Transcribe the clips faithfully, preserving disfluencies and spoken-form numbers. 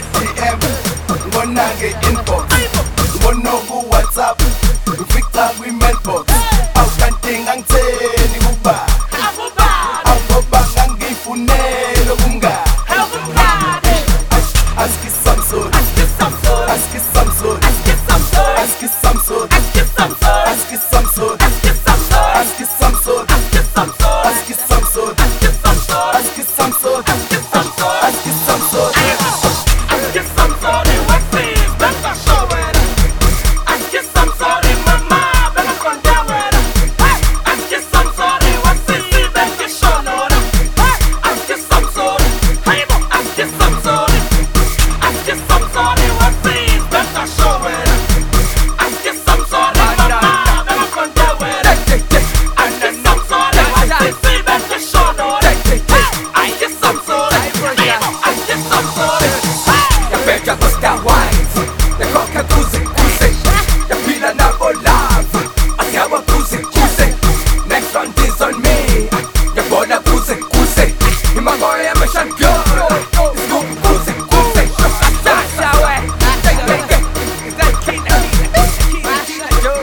nge-D M, ngibona nge-inbox, ngibona ku-WhatsApp, ngifica kwi-mailbox. Awu kanti ngangitheni kuba, awu ngoba ngangifunela ubungani. Ask you some sort, ask you some sort, ask you some sort, ask you some sort, ask you some sort, ask you some sort, ask you some sort, ask you some sort, ask you some sort, ask you some sort, ask you some sort, ask you some sort, ask you some sort, ask you some sort, ask you some sort, ask you some sort. It was this, that's a show it. Ask you some sort in my mind, but I'm going down with it. Ask you some sort, it was this, that's a show it. Ask you some sort, ask you some sort. Ask you some sort, it was this, that's a show it. Ask you some sort in my mind, but I'm going down with it. Ask you some sort, it was this, that's a show it. Ask you some sort, ask you some sort. Ya pega gosta wine, ya coca kuze kuze, ya pila na olav, asiawa kuze kuze. Next round is on me, ya bona kuze kuze. Imagoya ya meshan girl, it's go kuze kuze. Ashawe, take it, it's that kina kina kina yo.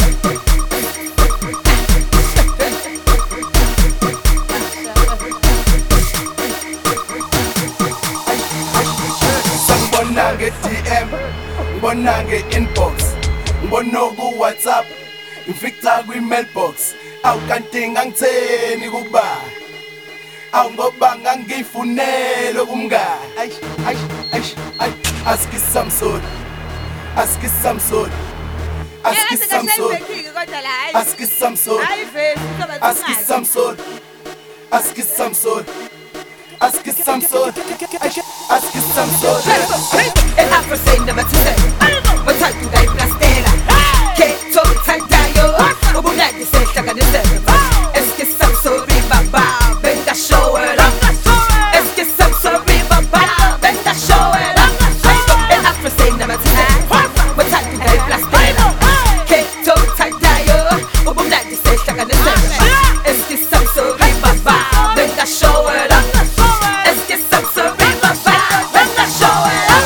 Ngibona nge-D M, ngibona nge-inbox, ngibona ku-WhatsApp, ngifica kwi-mailbox. Awu kanti ngangitheni kuba, awu ngoba ngangifunela ubungani. Aish, aish, aish, aish. Ask you some sort, ask you some sort, ask you some sort, ask you some sort, ask you some sort, ask you some sort, ask you some sort, aish, ask you some sort. El afro say never to say, but I do that plastera. Que so tandayo, ubunagi say shaka de se. Es que some sorry baba, venga show it up. Es que some sorry baba, venga show it up. El afro say never to say, but I do that plastera. Que so tandayo, ubunagi say shaka de se. Es que some sorry baba, venga show it up. Es que some sorry baba, venga show it up.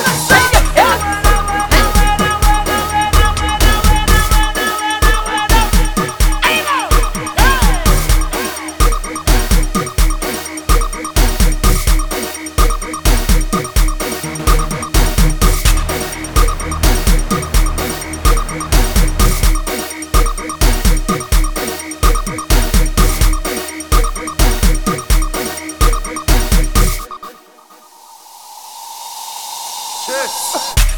Shit.